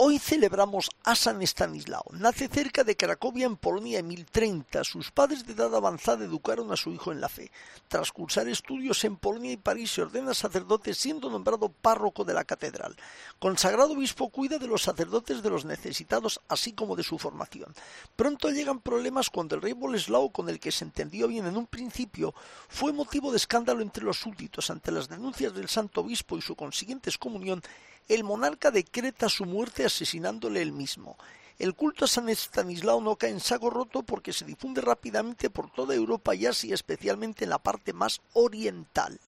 Hoy celebramos a San Estanislao. Nace cerca de Cracovia, en Polonia, en 1030. Sus padres de edad avanzada educaron a su hijo en la fe. Tras cursar estudios en Polonia y París, se ordena sacerdote, siendo nombrado párroco de la catedral. Consagrado obispo, cuida de los sacerdotes, de los necesitados, así como de su formación. Pronto llegan problemas cuando el rey Boleslao, con el que se entendió bien en un principio, fue motivo de escándalo entre los súbditos. Ante las denuncias del santo obispo y su consiguiente excomunión, el monarca decreta su muerte asesinándole él mismo. El culto a San Estanislao no cae en saco roto porque se difunde rápidamente por toda Europa y Asia, especialmente en la parte más oriental.